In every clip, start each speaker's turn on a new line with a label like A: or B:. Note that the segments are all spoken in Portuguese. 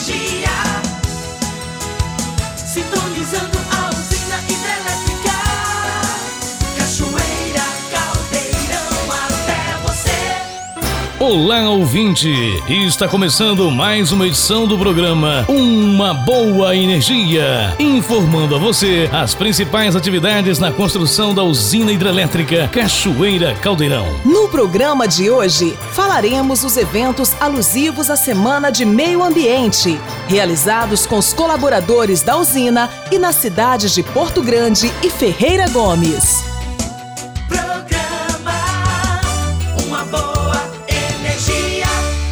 A: energia. Sintonizando a usina hidrelétrica Cachoeira, Caldeirão, até você.
B: Olá, ouvinte! Está começando mais uma edição do programa Uma Boa Energia, informando a você as principais atividades na construção da usina hidrelétrica Cachoeira, Caldeirão.
C: No programa de hoje, falaremos dos eventos alusivos à Semana de Meio Ambiente, realizados com os colaboradores da usina e nas cidades de Porto Grande e Ferreira Gomes.
A: Programa Uma Boa Energia.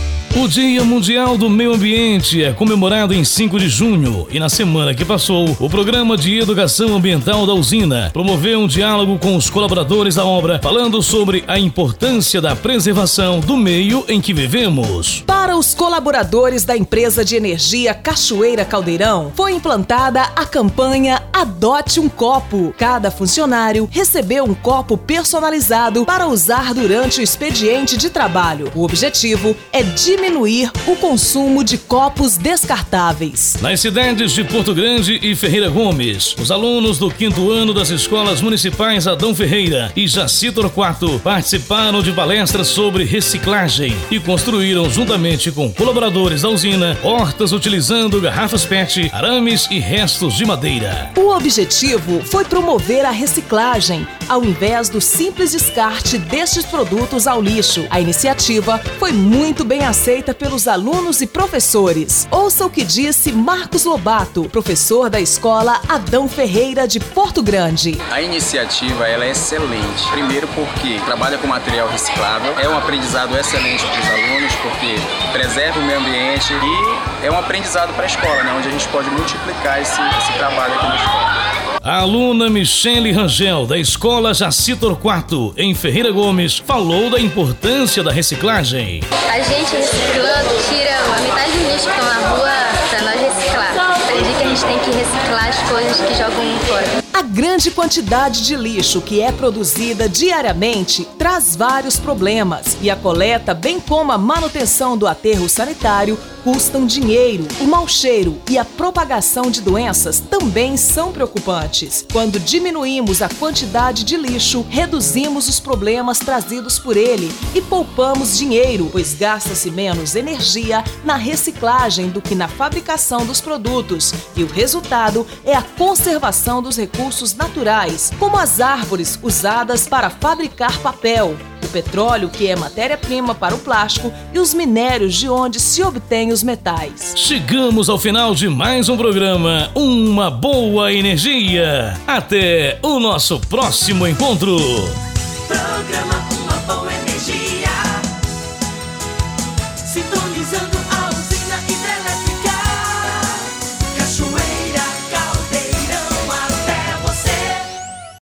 B: O Dia Mundial do Meio Ambiente é comemorado em 5 de junho e na semana que passou, o Programa de Educação Ambiental da usina promoveu um diálogo com os colaboradores da obra, falando sobre a importância da preservação do meio em que vivemos.
C: Para os colaboradores da empresa de energia Cachoeira Caldeirão, foi implantada a campanha Adote um Copo. Cada funcionário recebeu um copo personalizado para usar durante o expediente de trabalho. O objetivo é diminuir o consumo de copos descartáveis.
B: Nas cidades de Porto Grande e Ferreira Gomes, os alunos do 5º ano das escolas municipais Adão Ferreira e Jaci Torquato participaram de palestras sobre reciclagem e construíram, juntamente com colaboradores da usina, hortas utilizando garrafas PET, arames e restos de madeira.
C: O objetivo foi promover a reciclagem, ao invés do simples descarte destes produtos ao lixo. A iniciativa foi muito bem aceita pelos alunos e professores. Ouça o que disse Marcos Lobato, professor da escola Adão Ferreira de Porto Grande.
D: A iniciativa ela é excelente. Primeiro porque trabalha com material reciclável, é um aprendizado excelente para os alunos porque preserva o meio ambiente e é um aprendizado para a escola, né, onde a gente pode multiplicar esse trabalho aqui na escola.
B: A aluna Michele Rangel, da escola Jaci Torquato, em Ferreira Gomes, falou da importância da reciclagem.
E: A gente reciclando tira a metade do lixo que estão na rua para nós reciclar. Aprendi que a gente tem que reciclar as coisas que jogam fora.
C: A grande quantidade de lixo que é produzida diariamente traz vários problemas e a coleta, bem como a manutenção do aterro sanitário, custam dinheiro. O mau cheiro e a propagação de doenças também são preocupantes. Quando diminuímos a quantidade de lixo, reduzimos os problemas trazidos por ele e poupamos dinheiro, pois gasta-se menos energia na reciclagem do que na fabricação dos produtos. E o resultado é a conservação dos recursos naturais, como as árvores usadas para fabricar papel, o petróleo, que é matéria-prima para o plástico, e os minérios de onde se obtêm os metais.
B: Chegamos ao final de mais um programa Uma Boa Energia. Até o nosso próximo encontro.